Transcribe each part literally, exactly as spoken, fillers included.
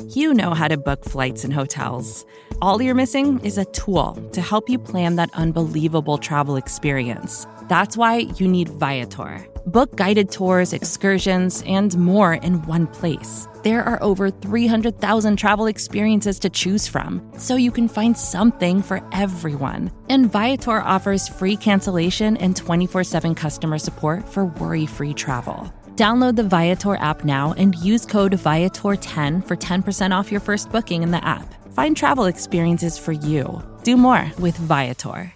You know how to book flights and hotels. All you're missing is a tool to help you plan that unbelievable travel experience. That's why you need Viator. Book guided tours, excursions, and more in one place. There are over three hundred thousand travel experiences to choose from, so you can find something for everyone. And Viator offers free cancellation and twenty-four seven customer support for worry-free travel. Download the Viator app now and use code Viator ten for ten percent off your first booking in the app. Find travel experiences for you. Do more with Viator.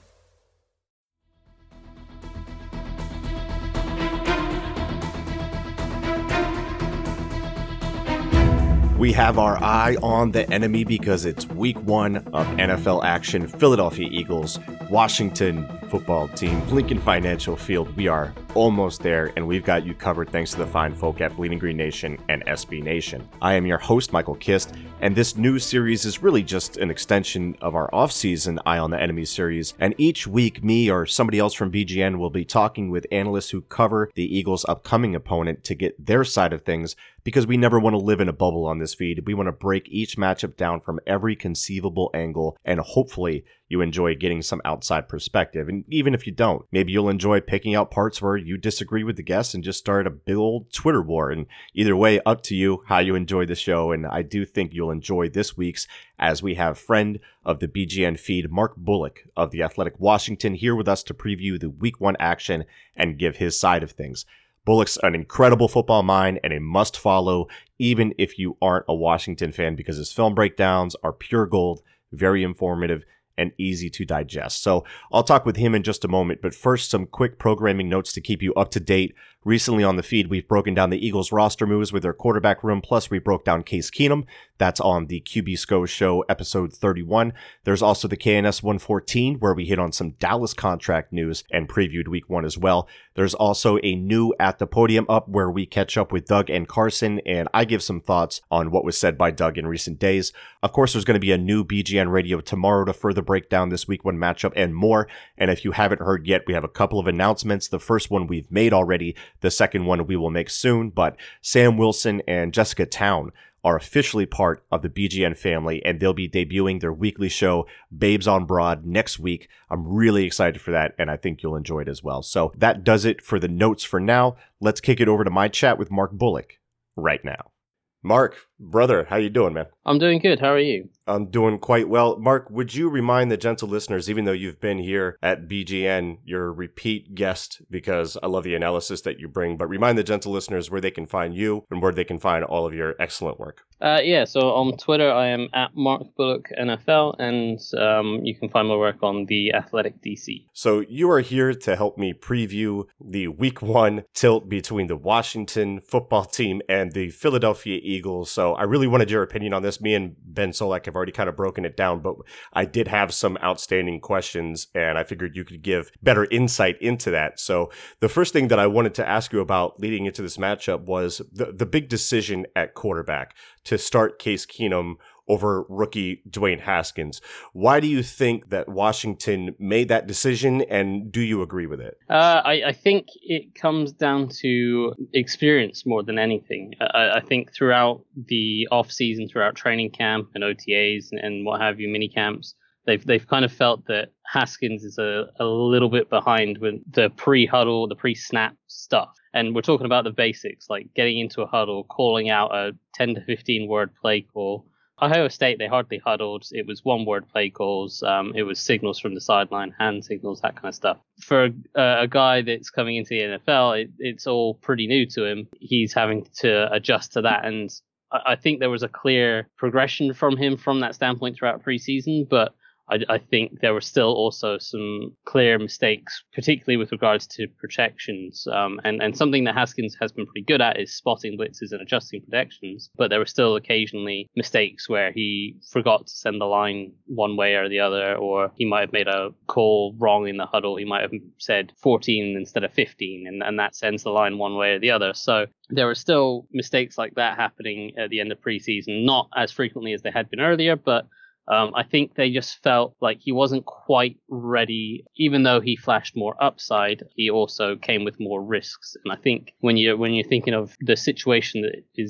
We have our eye on the enemy because it's week one of N F L action. Philadelphia Eagles, Washington football team, Lincoln Financial Field. We are almost there, and we've got you covered thanks to the fine folk at Bleeding Green Nation and S B Nation. I am your host, Michael Kist, and this new series is really just an extension of our off-season Eye on the Enemy series. And each week, me or somebody else from B G N will be talking with analysts who cover the Eagles' upcoming opponent to get their side of things, because we never want to live in a bubble on this feed. We want to break each matchup down from every conceivable angle, and hopefully you enjoy getting some outside perspective. And even if you don't, maybe you'll enjoy picking out parts where you disagree with the guests and just start a big old Twitter war. And either way, up to you how you enjoy the show. And I do think you'll enjoy this week's, as we have friend of the B G N feed, Mark Bullock of The Athletic Washington, here with us to preview the week one action and give his side of things. Bullock's an incredible football mind and a must follow, even if you aren't a Washington fan, because his film breakdowns are pure gold, very informative, and easy to digest. So I'll talk with him in just a moment, but first, some quick programming notes to keep you up to date. Recently on the feed, we've broken down the Eagles roster moves with their quarterback room, plus we broke down Case Keenum. That's on the Q B S C O show, episode thirty-one. There's also the K N S one fourteen, where we hit on some Dallas contract news and previewed week one as well. There's also a new At the Podium up, where we catch up with Doug and Carson, and I give some thoughts on what was said by Doug in recent days. Of course, there's going to be a new B G N Radio tomorrow to further break down this week one matchup and more. And if you haven't heard yet, we have a couple of announcements. The first one we've made already. The second one we will make soon, but Sam Wilson and Jessica Town are officially part of the B G N family, and they'll be debuting their weekly show, Babes on Broad, next week. I'm really excited for that, and I think you'll enjoy it as well. So that does it for the notes for now. Let's kick it over to my chat with Mark Bullock right now. Mark, brother, how you doing, man? I'm doing good. How are you? I'm doing quite well. Mark, would you remind the gentle listeners, even though you've been here at B G N, you're a repeat guest because I love the analysis that you bring, but remind the gentle listeners where they can find you and where they can find all of your excellent work. Uh, yeah, so on Twitter, I am at Mark Bullock N F L, and um, you can find my work on The Athletic D C. So you are here to help me preview the week one tilt between the Washington football team and the Philadelphia Eagles. So I really wanted your opinion on this. Me and Ben Solak have already kind of broken it down, but I did have some outstanding questions, and I figured you could give better insight into that. So the first thing that I wanted to ask you about leading into this matchup was the, the big decision at quarterback to start Case Keenum over rookie Dwayne Haskins. Why do you think that Washington made that decision, and do you agree with it? Uh, I, I think it comes down to experience more than anything. I, I think throughout the off-season, throughout training camp and O T As and, and what have you, mini camps, they've they've kind of felt that Haskins is a, a little bit behind with the pre-huddle, the pre-snap stuff. And we're talking about the basics, like getting into a huddle, calling out a ten to fifteen word play call. Ohio State, they hardly huddled. It was one word play calls. Um, it was signals from the sideline, hand signals, that kind of stuff. For a, a guy that's coming into the N F L, it, it's all pretty new to him. He's having to adjust to that. And I, I think there was a clear progression from him from that standpoint throughout preseason, but I, I think there were still also some clear mistakes, particularly with regards to protections. Um, and, and something that Haskins has been pretty good at is spotting blitzes and adjusting protections. But there were still occasionally mistakes where he forgot to send the line one way or the other, or he might have made a call wrong in the huddle. He might have said fourteen instead of fifteen, and, and that sends the line one way or the other. So there were still mistakes like that happening at the end of preseason, not as frequently as they had been earlier, but Um, I think they just felt like he wasn't quite ready. Even though he flashed more upside, he also came with more risks. And I think when you're when you're thinking of the situation that is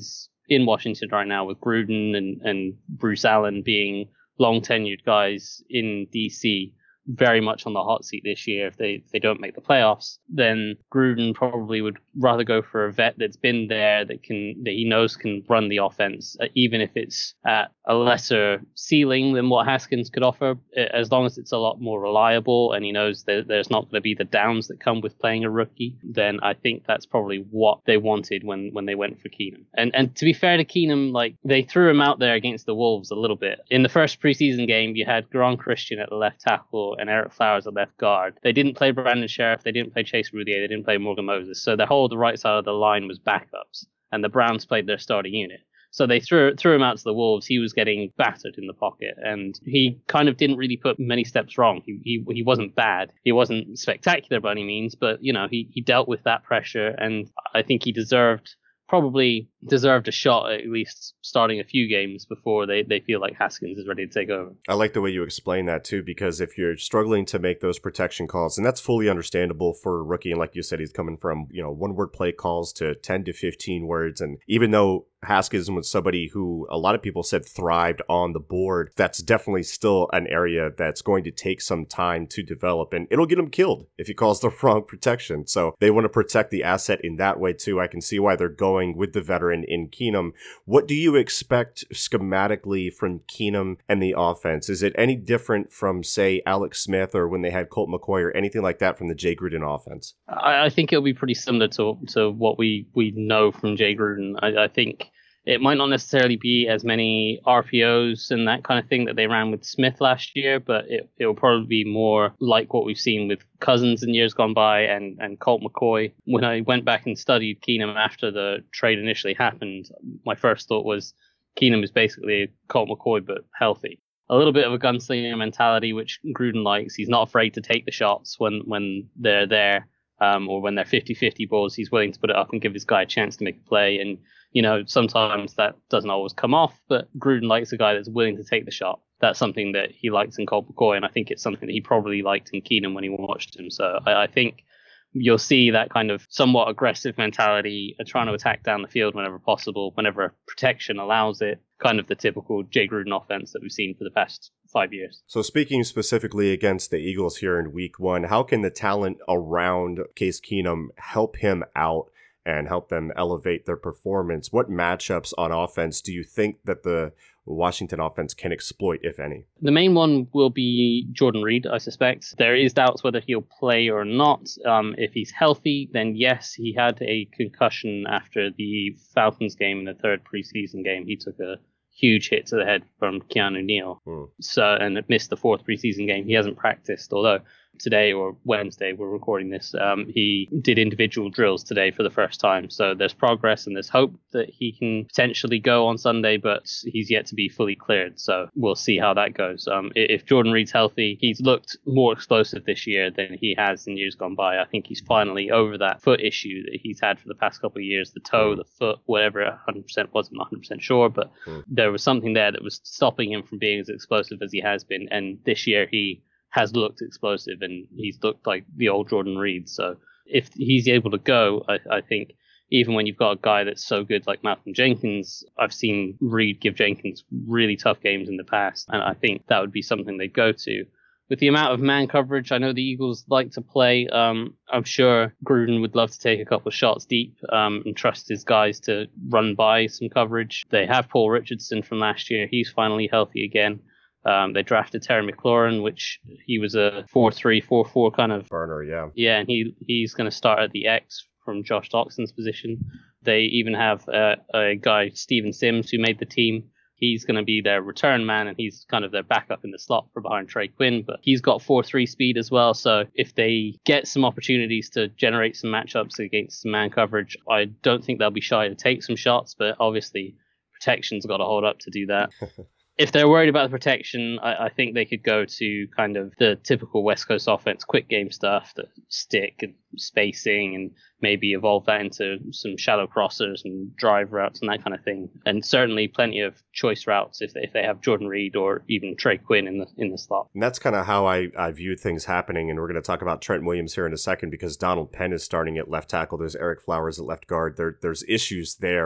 in Washington right now with Gruden and, and Bruce Allen being long tenured guys in D C, very much on the hot seat this year. If they if they don't make the playoffs, then Gruden probably would rather go for a vet that's been there, that can that he knows can run the offense, uh, even if it's at a lesser ceiling than what Haskins could offer, as long as it's a lot more reliable and he knows that there's not going to be the downs that come with playing a rookie. Then I think that's probably what they wanted when when they went for Keenum. And and to be fair to Keenum, like, they threw him out there against the Wolves a little bit. In the first preseason game, you had Garon Christian at the left tackle and Eric Flowers at left guard. They didn't play Brandon Sheriff, they didn't play Chase Roudier, they didn't play Morgan Moses. So the whole the right side of the line was backups, and the Browns played their starting unit. So they threw threw him out to the Wolves. He was getting battered in the pocket, and he kind of didn't really put many steps wrong. He he, he wasn't bad. He wasn't spectacular by any means, but you know he he dealt with that pressure, and I think he deserved. Probably deserved a shot at least starting a few games before they, they feel like Haskins is ready to take over. I like the way you explain that too, because if you're struggling to make those protection calls, and that's fully understandable for a rookie, and like you said, he's coming from, you know, one word play calls to ten to fifteen words, and even though Haskins was somebody who a lot of people said thrived on the board, that's definitely still an area that's going to take some time to develop, and it'll get him killed if he calls the wrong protection. So they want to protect the asset in that way too. I can see why they're going with the veteran in Keenum. What do you expect schematically from Keenum and the offense? Is it any different from, say, Alex Smith or when they had Colt McCoy or anything like that from the Jay Gruden offense? I, I think it'll be pretty similar to to what we, we know from Jay Gruden. I, I think it might not necessarily be as many R P Os and that kind of thing that they ran with Smith last year, but it it will probably be more like what we've seen with Cousins in years gone by and, and Colt McCoy. When I went back and studied Keenum after the trade initially happened, my first thought was Keenum is basically Colt McCoy, but healthy. A little bit of a gunslinger mentality, which Gruden likes. He's not afraid to take the shots when, when they're there, um, or when they're fifty-fifty balls. He's willing to put it up and give his guy a chance to make a play. And you know, sometimes that doesn't always come off, but Gruden likes a guy that's willing to take the shot. That's something that he likes in Colt McCoy, and I think it's something that he probably liked in Keenum when he watched him. So I, I think you'll see that kind of somewhat aggressive mentality, uh, trying to attack down the field whenever possible, whenever protection allows it, kind of the typical Jay Gruden offense that we've seen for the past five years. So speaking specifically against the Eagles here in week one, how can the talent around Case Keenum help him out and help them elevate their performance? What matchups on offense do you think that the Washington offense can exploit, if any? The main one will be Jordan Reed, I suspect. There is doubts whether he'll play or not. Um, if he's healthy, then yes, he had a concussion after the Falcons game in the third preseason game. He took a huge hit to the head from Keanu Neal. Hmm. So, and missed the fourth preseason game. He hasn't practiced, although today or Wednesday, we're recording this, um, he did individual drills today for the first time. So there's progress and there's hope that he can potentially go on Sunday, but he's yet to be fully cleared. So we'll see how that goes. Um, if Jordan Reed's healthy, he's looked more explosive this year than he has in years gone by. I think he's finally over that foot issue that he's had for the past couple of years, the toe, the foot, whatever, one hundred percent wasn't one hundred percent sure, but mm. there was something there that was stopping him from being as explosive as he has been. And this year he has looked explosive and he's looked like the old Jordan Reed. So if he's able to go, I, I think even when you've got a guy that's so good like Malcolm Jenkins, I've seen Reed give Jenkins really tough games in the past, and I think that would be something they'd go to. With the amount of man coverage, I know the Eagles like to play. Um, I'm sure Gruden would love to take a couple of shots deep um, and trust his guys to run by some coverage. They have Paul Richardson from last year. He's finally healthy again. Um, they drafted Terry McLaurin, which he was a four three, four four kind of burner, yeah. Yeah, and he he's going to start at the X from Josh Doxson's position. They even have uh, a guy, Steven Sims, who made the team. He's going to be their return man, and he's kind of their backup in the slot for behind Trey Quinn, but he's got four three speed as well. So if they get some opportunities to generate some matchups against some man coverage, I don't think they'll be shy to take some shots, but obviously protection's got to hold up to do that. If they're worried about the protection, I, I think they could go to kind of the typical West Coast offense, quick game stuff, the stick and spacing, and maybe evolve that into some shallow crossers and drive routes and that kind of thing. And certainly plenty of choice routes if they, if they have Jordan Reed or even Trey Quinn in the in the slot. And that's kind of how I, I viewed things happening. And we're going to talk about Trent Williams here in a second because Donald Penn is starting at left tackle. There's Eric Flowers at left guard. There, there's issues there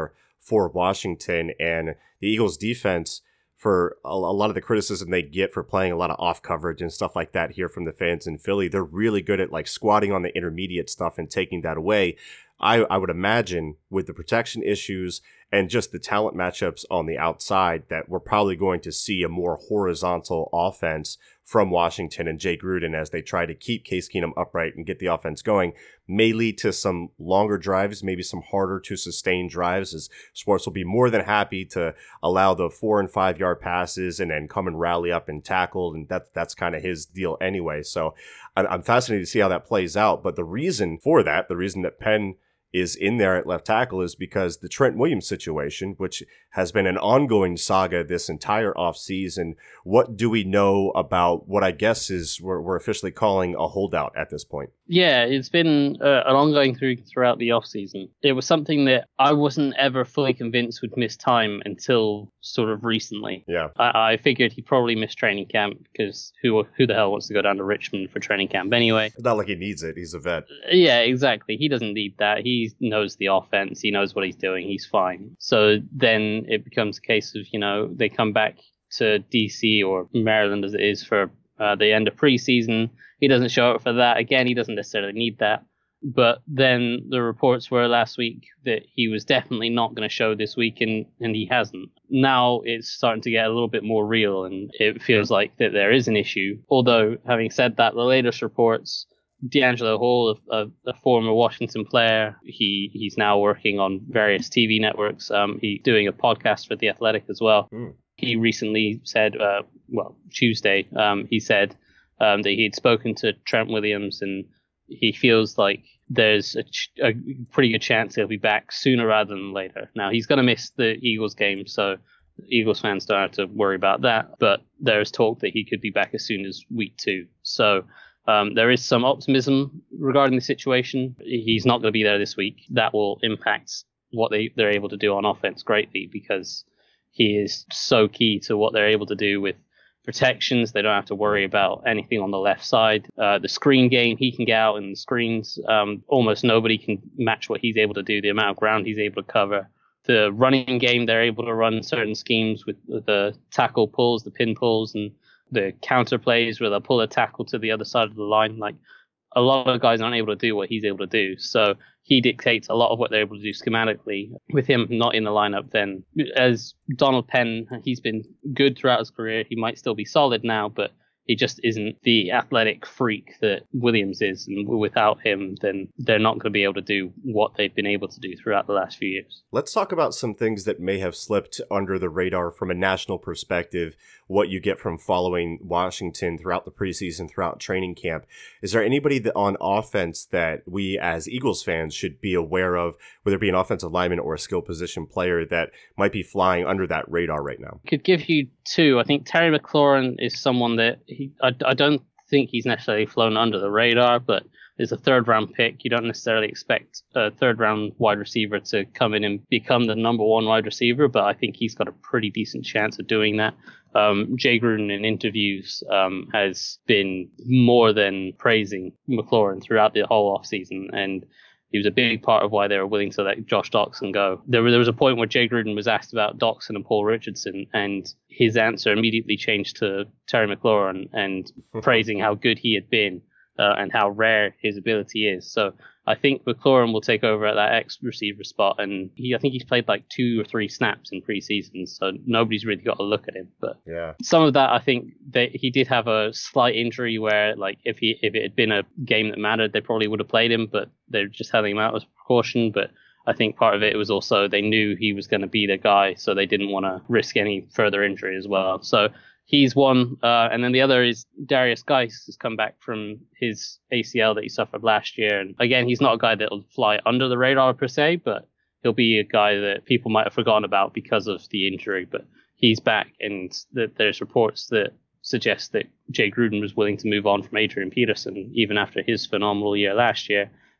for Washington. And the Eagles defense, for a, a lot of the criticism they get for playing a lot of off coverage and stuff like that here from the fans in Philly, they're really good at like squatting on the intermediate stuff and taking that away. I, I would imagine with the protection issues and just the talent matchups on the outside that we're probably going to see a more horizontal offense from Washington and Jay Gruden as they try to keep Case Keenum upright and get the offense going. May lead to some longer drives, maybe some harder to sustain drives, as Schwartz will be more than happy to allow the four and five yard passes and then come and rally up and tackle. And that, that's kind of his deal anyway. So I'm fascinated to see how that plays out. But the reason for that, the reason that Penn is in there at left tackle is because the Trent Williams situation, which has been an ongoing saga this entire offseason. What do we know about what I guess is we're, we're officially calling a holdout at this point? Yeah, it's been uh, an ongoing through throughout the offseason. It was something that I wasn't ever fully convinced would miss time until sort of recently. Yeah. I, I figured he probably missed training camp because who who the hell wants to go down to Richmond for training camp anyway? It's not like he needs it. He's a vet. Yeah, exactly. He doesn't need that. He knows the offense. He knows what he's doing. He's fine. So then it becomes a case of, you know, they come back to D C or Maryland as it is for uh, the end of preseason. He doesn't show up for that. Again, he doesn't necessarily need that. But then the reports were last week that he was definitely not going to show this week, and, and he hasn't. Now it's starting to get a little bit more real, and it feels like that there is an issue. Although, having said that, the latest reports, D'Angelo Hall, a, a former Washington player, he, he's now working on various T V networks. Um, he's doing a podcast for The Athletic as well. Mm. He recently said, uh, well, Tuesday, um, he said um, that he had spoken to Trent Williams, and he feels like there's a, ch- a pretty good chance he'll be back sooner rather than later. Now, he's going to miss the Eagles game, so Eagles fans don't have to worry about that. But there's talk that he could be back as soon as week two. So um, there is some optimism regarding the situation. He's not going to be there this week. That will impact what they, they're able to do on offense greatly, because he is so key to what they're able to do with protections. They don't have to worry about anything on the left side. Uh, the screen game, he can get out in the screens. Um, almost nobody can match what he's able to do, the amount of ground he's able to cover. The running game, they're able to run certain schemes with the tackle pulls, the pin pulls, and the counter plays where they'll pull a tackle to the other side of the line. Like, a lot of guys aren't able to do what he's able to do. So he dictates a lot of what they're able to do schematically. With him not in the lineup, then as Donald Penn, he's been good throughout his career. He might still be solid now, but he just isn't the athletic freak that Williams is. And without him, then they're not going to be able to do what they've been able to do throughout the last few years. Let's talk about some things that may have slipped under the radar from a national perspective, what you get from following Washington throughout the preseason, throughout training camp. Is there anybody that on offense that we as Eagles fans should be aware of, whether it be an offensive lineman or a skill position player that might be flying under that radar right now? Could give you two. I think Terry McLaurin is someone that he, I, I don't think he's necessarily flown under the radar, but is a third round pick. You don't necessarily expect a third round wide receiver to come in and become the number one wide receiver, but I think he's got a pretty decent chance of doing that. Um, Jay Gruden in interviews um, has been more than praising McLaurin throughout the whole offseason, and he was a big part of why they were willing to let Josh Doxson go. There, there was a point where Jay Gruden was asked about Doxson and Paul Richardson, and his answer immediately changed to Terry McLaurin and praising how good he had been uh, and how rare his ability is. So I think McLaurin will take over at that X receiver spot, and he I think he's played like two or three snaps in preseason, so nobody's really got a look at him. But yeah, some of that, I think that he did have a slight injury where, like, if he if it had been a game that mattered, they probably would have played him, but they're just having him out as a precaution. But I think part of it was also they knew he was going to be the guy, so they didn't want to risk any further injury as well. So he's one, uh, and then the other is Darius Geis has come back from his A C L that he suffered last year. And again, he's not a guy that'll fly under the radar per se, but he'll be a guy that people might have forgotten about because of the injury. But he's back, and that there's reports that suggest that Jay Gruden was willing to move on from Adrian Peterson even after his phenomenal year last year.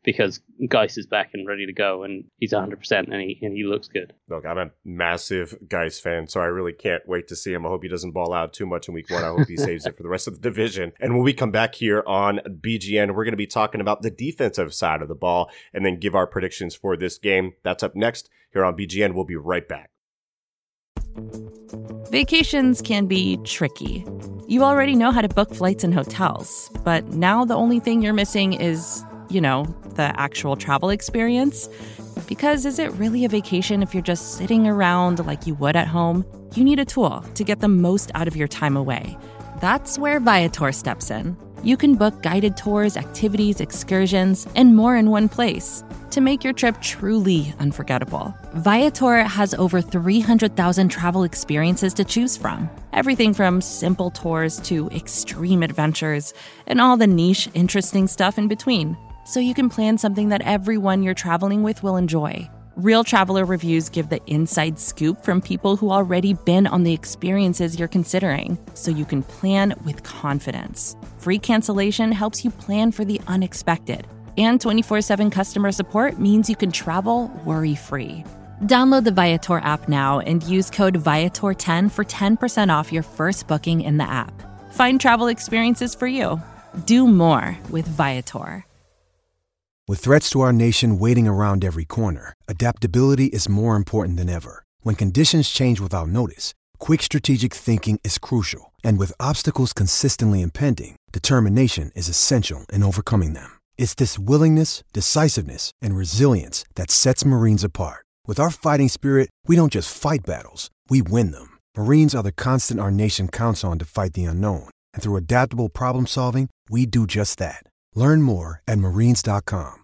because Geis is back and ready to go, and he's one hundred percent, and he, and he looks good. Look, I'm a massive Geis fan, so I really can't wait to see him. I hope he doesn't ball out too much in week one. I hope he saves it for the rest of the division. And when we come back here on B G N, we're going to be talking about the defensive side of the ball and then give our predictions for this game. That's up next here on B G N. We'll be right back. Vacations can be tricky. You already know how to book flights and hotels, but now the only thing you're missing is, you know, the actual travel experience. Because is it really a vacation if you're just sitting around like you would at home? You need a tool to get the most out of your time away. That's where Viator steps in. You can book guided tours, activities, excursions, and more in one place to make your trip truly unforgettable. Viator has over three hundred thousand travel experiences to choose from. Everything from simple tours to extreme adventures and all the niche, interesting stuff in between. So you can plan something that everyone you're traveling with will enjoy. Real traveler reviews give the inside scoop from people who already been on the experiences you're considering, so you can plan with confidence. Free cancellation helps you plan for the unexpected. And twenty-four seven customer support means you can travel worry-free. Download the Viator app now and use code Viator ten for ten percent off your first booking in the app. Find travel experiences for you. Do more with Viator. With threats to our nation waiting around every corner, adaptability is more important than ever. When conditions change without notice, quick strategic thinking is crucial. And with obstacles consistently impending, determination is essential in overcoming them. It's this willingness, decisiveness, and resilience that sets Marines apart. With our fighting spirit, we don't just fight battles, we win them. Marines are the constant our nation counts on to fight the unknown. And through adaptable problem solving, we do just that. Learn more at marines dot com.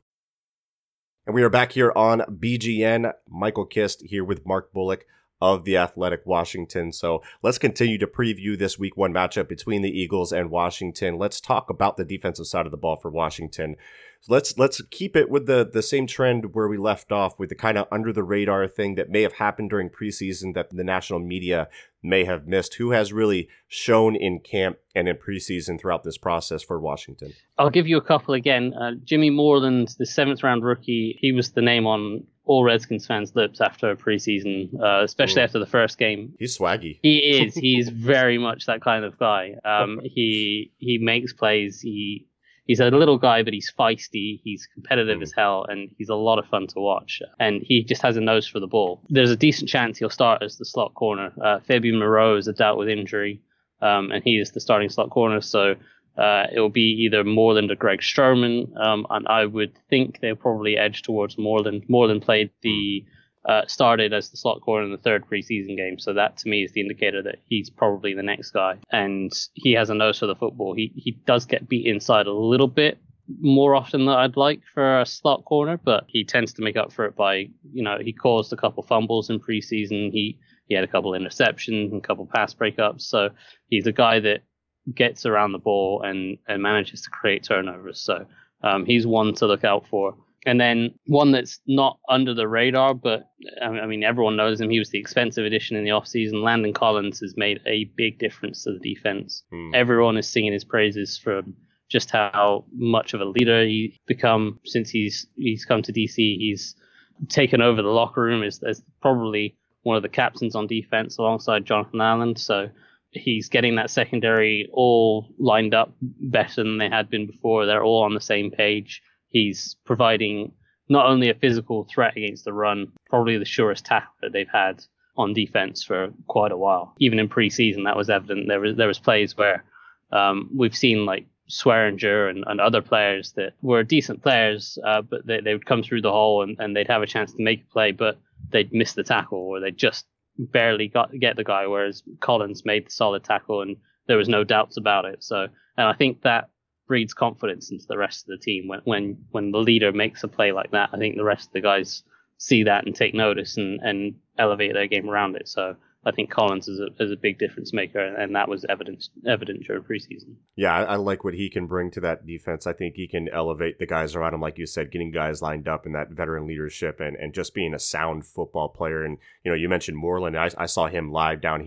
And we are back here on B G N. Michael Kist here with Mark Bullock of the Athletic Washington. So let's continue to preview this week one matchup between the Eagles and Washington. Let's talk about the defensive side of the ball for Washington. So let's let's keep it with the, the same trend where we left off, with the kind of under the radar thing that may have happened during preseason that the national media may have missed. Who has really shown in camp and in preseason throughout this process for Washington? I'll give you a couple again. Uh, Jimmy Moreland, the seventh round rookie, he was the name on all Redskins fans' lips after preseason, uh, especially Ooh. after the first game. He's swaggy. He is. He's very much that kind of guy. Um, he he makes plays. He He's a little guy, but he's feisty. He's competitive mm. as hell, and he's a lot of fun to watch. And he just has a nose for the ball. There's a decent chance he'll start as the slot corner. Uh, Fabian Moreau is dealt with injury, um, and he is the starting slot corner. So uh, it will be either Moreland or Greg Stroman. Um, and I would think they'll probably edge towards Moreland. Moreland played the uh, started as the slot corner in the third preseason game. So that to me is the indicator that he's probably the next guy. And he has a nose for the football. He he does get beat inside a little bit more often than I'd like for a slot corner, but he tends to make up for it by, you know, he caused a couple fumbles in preseason. He, he had a couple interceptions and a couple pass breakups. So he's a guy that gets around the ball and, and manages to create turnovers. So um, he's one to look out for. And then one that's not under the radar, but I mean, everyone knows him. He was the expensive addition in the offseason. Landon Collins has made a big difference to the defense. Mm. Everyone is singing his praises for just how much of a leader he's become since he's he's come to D C. He's taken over the locker room as, as probably one of the captains on defense alongside Jonathan Allen. So he's getting that secondary all lined up better than they had been before. They're all on the same page. He's providing not only a physical threat against the run, probably the surest tackle that they've had on defense for quite a while. Even in preseason, that was evident. There was there was plays where um, we've seen like Swearinger and, and other players that were decent players, uh, but they, they would come through the hole and, and they'd have a chance to make a play, but they'd miss the tackle or they just barely got get the guy, whereas Collins made the solid tackle and there was no doubts about it. So, and I think that breeds confidence into the rest of the team. When when when the leader makes a play like that, I think the rest of the guys see that and take notice and, and elevate their game around it. So I think Collins is a is a big difference maker, and that was evident evident during preseason. Yeah, I, I like what he can bring to that defense. I think he can elevate the guys around him, like you said, getting guys lined up in that veteran leadership and, and just being a sound football player. And you know, you mentioned Moreland. I, I saw him live down here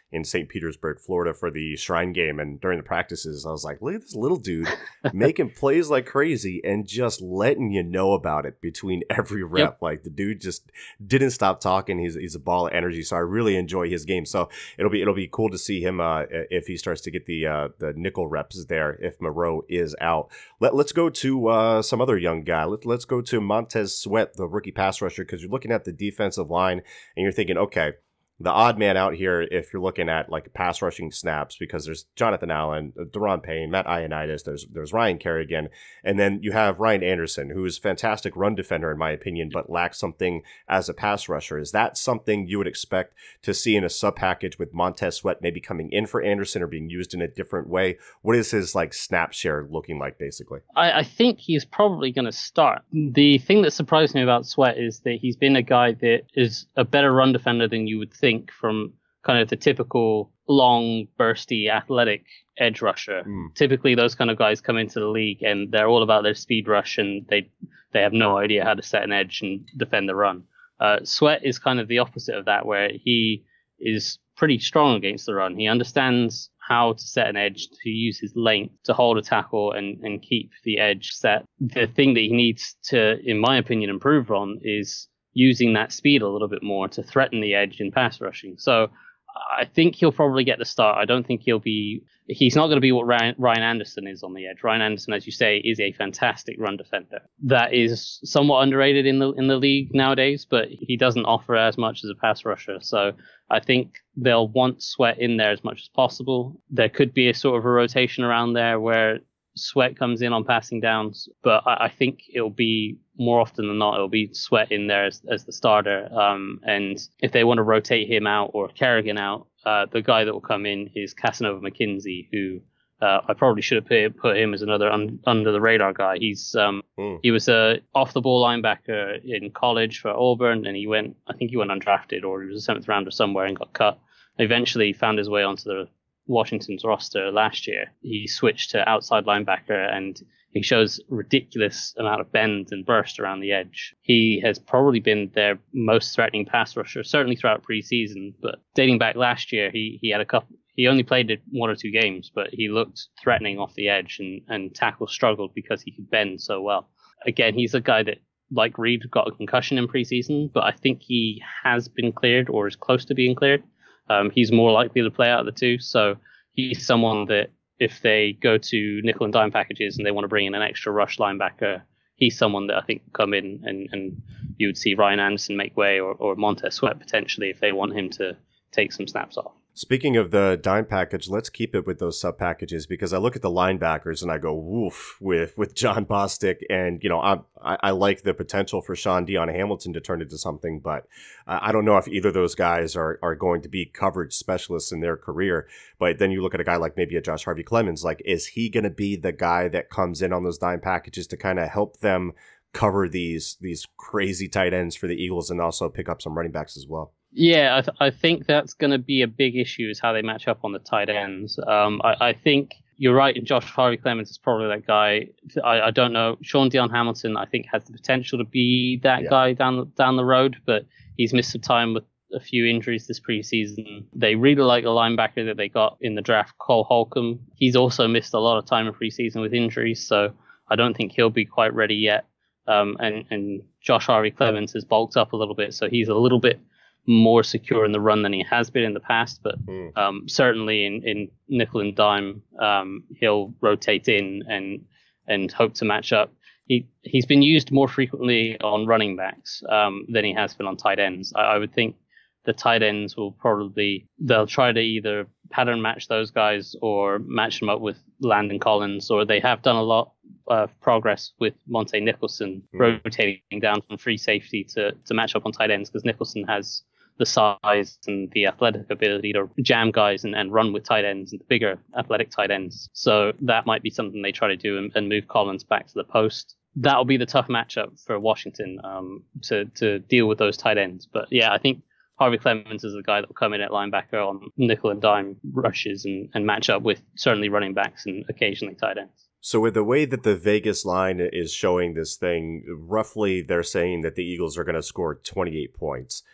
in Saint Petersburg, Florida for the Shrine game. And during the practices, I was like, look at this little dude making plays like crazy and just letting you know about it between every rep. Yep. Like the dude just didn't stop talking. He's he's a ball of energy. So I really enjoy his game. So it'll be it'll be cool to see him uh, if he starts to get the uh, the nickel reps there if Moreau is out. Let, let's go to uh, some other young guy. Let, let's go to Montez Sweat, the rookie pass rusher, because you're looking at the defensive line and you're thinking, okay, the odd man out here if you're looking at like pass rushing snaps, because there's Jonathan Allen, Daron Payne, Matt Ioannidis, there's there's Ryan Kerrigan, and then you have Ryan Anderson, who is a fantastic run defender in my opinion, but lacks something as a pass rusher. Is that something you would expect to see in a sub package with Montez Sweat maybe coming in for Anderson or being used in a different way? What is his like snap share looking like basically? I, I think he's probably going to start. The thing that surprised me about Sweat is that he's been a guy that is a better run defender than you would think from kind of the typical long, bursty, athletic edge rusher. Mm. Typically, those kind of guys come into the league and they're all about their speed rush and they they have no idea how to set an edge and defend the run. Uh, Sweat is kind of the opposite of that, where he is pretty strong against the run. He understands how to set an edge, to use his length to hold a tackle and, and keep the edge set. The thing that he needs to, in my opinion, improve on is using that speed a little bit more to threaten the edge in pass rushing. So I think he'll probably get the start. I don't think he'll be, he's not going to be what Ryan, Ryan Anderson is on the edge. Ryan Anderson, as you say, is a fantastic run defender. That is somewhat underrated in the in the league nowadays, but he doesn't offer as much as a pass rusher. So I think they'll want Sweat in there as much as possible. There could be a sort of a rotation around there where Sweat comes in on passing downs, but I, I think it'll be more often than not, it'll be Sweat in there as, as the starter. Um, and if they want to rotate him out or Kerrigan out, uh, the guy that will come in is Casanova McKenzie, who uh, I probably should have put, put him as another un, under the radar guy. He's um, mm. he was a off the ball linebacker in college for Auburn, and he went, I think he went undrafted or he was a seventh rounder somewhere and got cut. Eventually found his way onto the Washington's roster last year. He switched to outside linebacker and he shows ridiculous amount of bend and burst around the edge. He has probably been their most threatening pass rusher, certainly throughout preseason, but dating back last year, he, he had a couple, he only played one or two games, but he looked threatening off the edge and, and tackle struggled because he could bend so well. Again, he's a guy that, like Reed, got a concussion in preseason, but I think he has been cleared or is close to being cleared. Um, he's more likely to play out of the two, so he's someone that if they go to nickel and dime packages and they want to bring in an extra rush linebacker, he's someone that I think will come in and, and you would see Ryan Anderson make way or, or Montez Sweat potentially if they want him to take some snaps off. Speaking of the dime package, let's keep it with those sub packages because I look at the linebackers and I go woof with with John Bostic, and you know I I like the potential for Sean Dion Hamilton to turn into something, but I don't know if either of those guys are are going to be coverage specialists in their career. But then you look at a guy like maybe a Josh Harvey Clemens, like is he going to be the guy that comes in on those dime packages to kind of help them cover these these crazy tight ends for the Eagles and also pick up some running backs as well? Yeah, I, th- I think that's going to be a big issue is how they match up on the tight ends. Um, I, I think you're right. Josh Harvey Clemens is probably that guy. I, I don't know. Sean Dion Hamilton, I think, has the potential to be that yeah. guy down down the road, but he's missed some time with a few injuries this preseason. They really like the linebacker that they got in the draft, Cole Holcomb. He's also missed a lot of time in preseason with injuries, so I don't think he'll be quite ready yet. Um, and, and Josh Harvey Clemens has bulked up a little bit, so he's a little bit more secure in the run than he has been in the past, but mm. um, certainly in, in nickel and dime, um, he'll rotate in and and hope to match up. He he's been used more frequently on running backs um, than he has been on tight ends. I, I would think the tight ends will probably they'll try to either pattern match those guys or match them up with Landon Collins, or they have done a lot of progress with Monte Nicholson mm. rotating down from free safety to to match up on tight ends because Nicholson has the size and the athletic ability to jam guys and, and run with tight ends and the bigger athletic tight ends. So that might be something they try to do and, and move Collins back to the post. That'll be the tough matchup for Washington um, to, to deal with those tight ends. But yeah, I think Harvey Clemens is the guy that will come in at linebacker on nickel and dime rushes and, and match up with certainly running backs and occasionally tight ends. So with the way that the Vegas line is showing this thing, roughly they're saying that the Eagles are going to score twenty-eight points.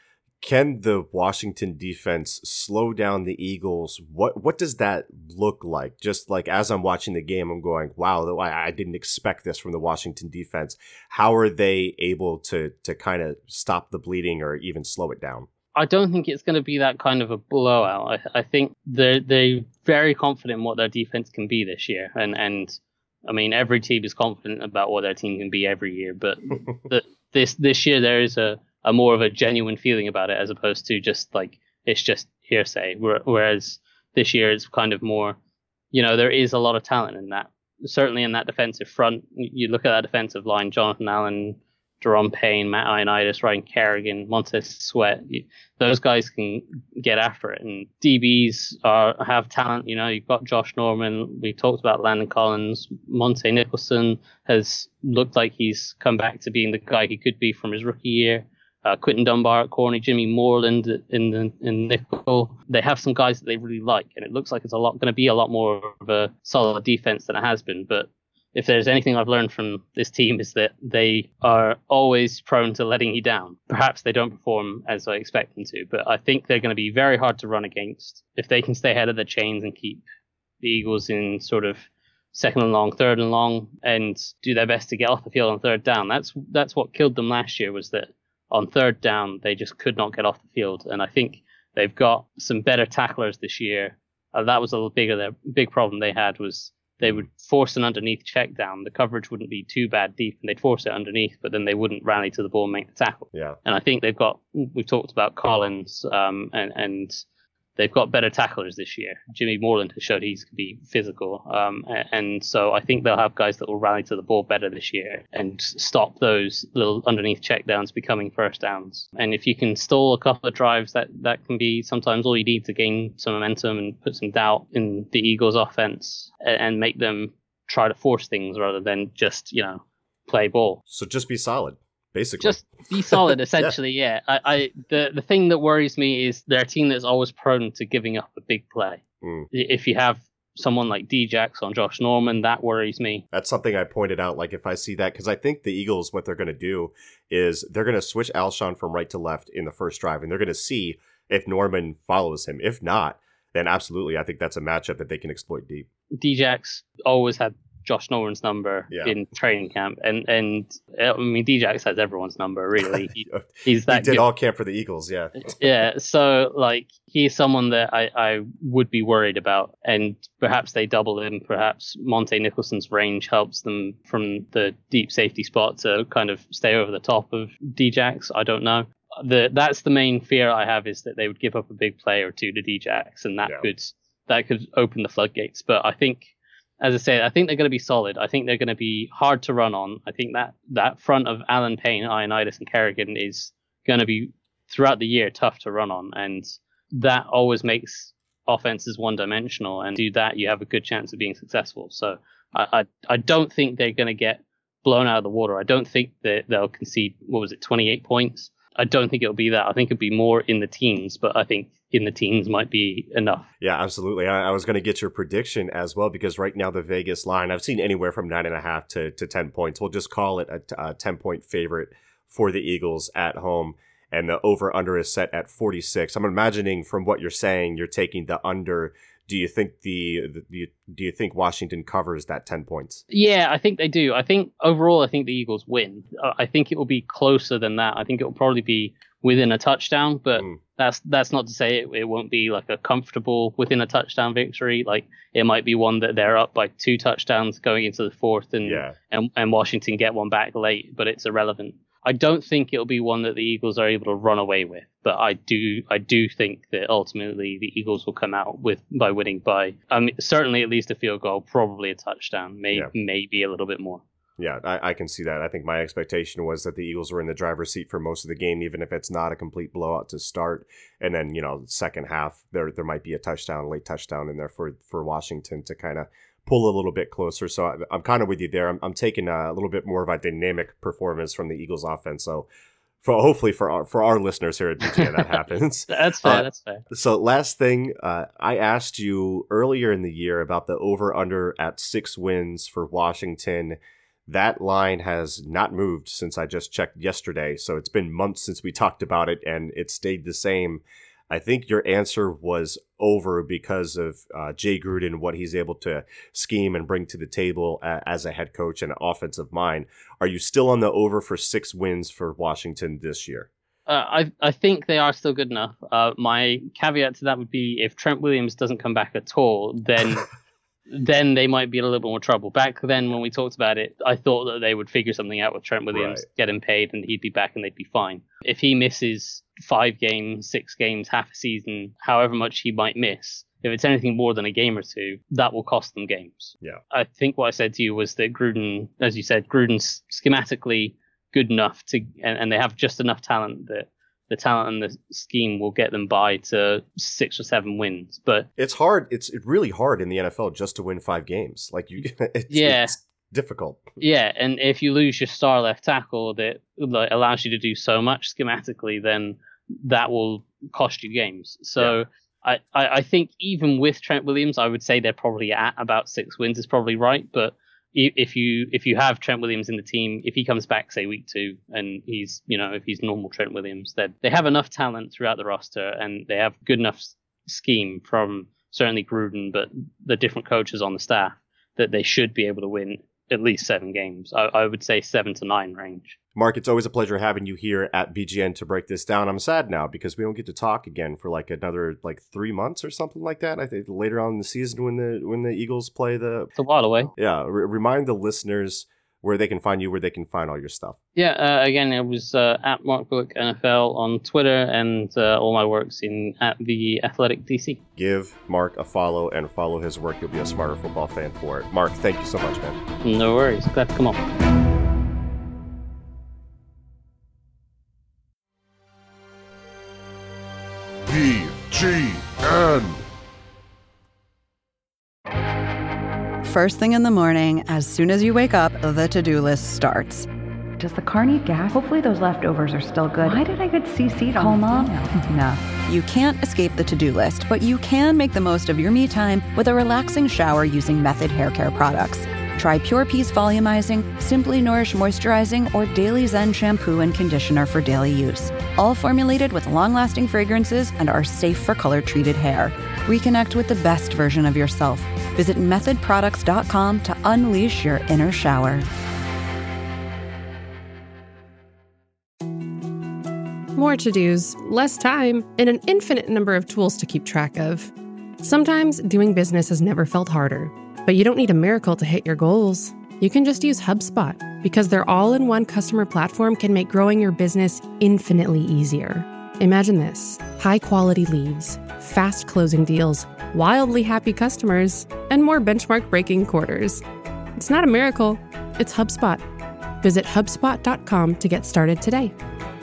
Can the Washington defense slow down the Eagles? What what does that look like? Just like as I'm watching the game, I'm going, wow, I, I didn't expect this from the Washington defense. How are they able to to kind of stop the bleeding or even slow it down? I don't think it's going to be that kind of a blowout. I, I think they're, they're very confident in what their defense can be this year. And, and I mean, every team is confident about what their team can be every year. But the, this this year, there is a, a more of a genuine feeling about it as opposed to just like, it's just hearsay. Whereas this year, it's kind of more, you know, there is a lot of talent in that. Certainly in that defensive front, you look at that defensive line, Jonathan Allen, Jerome Payne, Matt Ioannidis, Ryan Kerrigan, Montez Sweat, those guys can get after it. And D Bs are, have talent. You know, you've got Josh Norman. We talked about Landon Collins. Monte Nicholson has looked like he's come back to being the guy he could be from his rookie year. Uh, Quinton Dunbar at corner, Jimmy Moreland in the in nickel. They have some guys that they really like, and it looks like it's a lot going to be a lot more of a solid defense than it has been. But if there's anything I've learned from this team is that they are always prone to letting you down. Perhaps they don't perform as I expect them to, but I think they're going to be very hard to run against. If they can stay ahead of the chains and keep the Eagles in sort of second and long, third and long, and do their best to get off the field on third down. That's that's what killed them last year, was that on third down, they just could not get off the field. And I think they've got some better tacklers this year. Uh, that was a little bigger. The big problem they had was they would force an underneath check down. The coverage wouldn't be too bad deep, and they'd force it underneath, but then they wouldn't rally to the ball and make the tackle. Yeah. And I think they've got, we've talked about Collins, um, and, and they've got better tacklers this year. Jimmy Moreland has showed he can be physical. Um, and, and so I think they'll have guys that will rally to the ball better this year and stop those little underneath checkdowns becoming first downs. And if you can stall a couple of drives, that, that can be sometimes all you need to gain some momentum and put some doubt in the Eagles offense and, and make them try to force things rather than just, you know, play ball. So just be solid. Basically. Just be solid, essentially, yeah. yeah. I, I the, the thing that worries me is they're a team that's always prone to giving up a big play. Mm. If you have someone like D-Jax on Josh Norman, that worries me. That's something I pointed out, like if I see that, because I think the Eagles, what they're going to do is they're going to switch Alshon from right to left in the first drive, and they're going to see if Norman follows him. If not, then absolutely, I think that's a matchup that they can exploit deep. D-Jax always had Josh Norman's number yeah. in training camp, and and I mean D-Jax has everyone's number really. He, he's that he did good. all camp for the Eagles, yeah. Yeah, so like he's someone that I, I would be worried about, and perhaps they double him. Perhaps Monte Nicholson's range helps them from the deep safety spot to kind of stay over the top of D-Jax. I don't know. The that's the main fear I have, is that they would give up a big play or two to D-Jax, and that yeah. could that could open the floodgates. But I think, as I say, I think they're going to be solid. I think they're going to be hard to run on. I think that that front of Allen, Payne, Ioannidis, and Kerrigan is going to be, throughout the year, tough to run on. And that always makes offenses one-dimensional. And do that, you have a good chance of being successful. So I I, I don't think they're going to get blown out of the water. I don't think that they'll concede, what was it, twenty-eight points? I don't think it'll be that. I think it'll be more in the teens, but I think in the teens might be enough. Yeah, absolutely. I, I was going to get your prediction as well, because right now the Vegas line, I've seen anywhere from nine and a half to, to ten points. We'll just call it a, a ten point favorite for the Eagles at home. And the over under is set at forty-six. I'm imagining from what you're saying, you're taking the under. Do you think the, the do you think Washington covers that ten points? Yeah, I think they do. I think overall, I think the Eagles win. Uh, I think it will be closer than that. I think it will probably be within a touchdown, but mm. that's that's not to say it, it won't be like a comfortable within a touchdown victory. Like it might be one that they're up by two touchdowns going into the fourth, and yeah. and, and Washington get one back late, but it's irrelevant. I don't think it'll be one that the Eagles are able to run away with, but I do I do think that ultimately the Eagles will come out with by winning by I mean, certainly at least a field goal, probably a touchdown, maybe yeah. maybe a little bit more. Yeah, I, I can see that. I think my expectation was that the Eagles were in the driver's seat for most of the game, even if it's not a complete blowout to start. And then, you know, second half, there there might be a touchdown, late touchdown in there for, for Washington to kind of pull a little bit closer. So I, I'm kind of with you there. I'm, I'm taking a, a little bit more of a dynamic performance from the Eagles offense. So for hopefully for our, for our listeners here at B T N, that happens. That's fair. Uh, that's fair. So last thing, uh, I asked you earlier in the year about the over under at six wins for Washington. That line has not moved since I just checked yesterday. So it's been months since we talked about it, and it stayed the same. I think your answer was over because of uh, Jay Gruden, what he's able to scheme and bring to the table uh, as a head coach and offensive mind. Are you still on the over for six wins for Washington this year? Uh, I I think they are still good enough. Uh, my caveat to that would be if Trent Williams doesn't come back at all, then then they might be in a little bit more trouble. Back then when we talked about it, I thought that they would figure something out with Trent Williams, right. Get him paid, and he'd be back and they'd be fine. If he misses five games, six games, half a season, however much he might miss, if it's anything more than a game or two, that will cost them games. Yeah. I think what I said to you was that Gruden, as you said, Gruden's schematically good enough to, and, and they have just enough talent that the talent and the scheme will get them by to six or seven wins. But it's hard. It's really hard in the N F L just to win five games. Like you, it's, yeah. it's difficult. Yeah, and if you lose your star left tackle that like, allows you to do so much schematically, then that will cost you games. So yeah. I, I, I think even with Trent Williams, I would say they're probably at about six wins is probably right. But if you if you have Trent Williams in the team, if he comes back, say, week two, and he's, you know, if he's normal Trent Williams, then they have enough talent throughout the roster, and they have good enough scheme from certainly Gruden, but the different coaches on the staff, that they should be able to win at least seven games. I, I would say seven to nine range. Mark, it's always a pleasure having you here at B G N to break this down. I'm sad now because we don't get to talk again for like another like three months or something like that. I think later on in the season when the when the Eagles play the... It's a while away. Yeah. Re- remind the listeners where they can find you, where they can find all your stuff. Yeah, uh, again, it was uh, at Mark Bullock N F L on Twitter, and uh, all my work's in at The Athletic D C. Give Mark a follow and follow his work. You'll be a smarter football fan for it. Mark, thank you so much, man. No worries. Glad to come on. B G N. First thing in the morning, as soon as you wake up, the to-do list starts. Does the car need gas? Hopefully those leftovers are still good. Why did I get C C'd on the email? No. You can't escape the to-do list, but you can make the most of your me time with a relaxing shower using Method Hair Care products. Try Pure Peace Volumizing, Simply Nourish Moisturizing, or Daily Zen Shampoo and Conditioner for daily use. All formulated with long-lasting fragrances and are safe for color-treated hair. Reconnect with the best version of yourself. Visit method products dot com to unleash your inner shower. More to-dos, less time, and an infinite number of tools to keep track of. Sometimes doing business has never felt harder, but you don't need a miracle to hit your goals. You can just use HubSpot, because their all-in-one customer platform can make growing your business infinitely easier. Imagine this: high-quality leads, fast closing deals, wildly happy customers, and more benchmark-breaking quarters. It's not a miracle, it's HubSpot. Visit HubSpot dot com to get started today.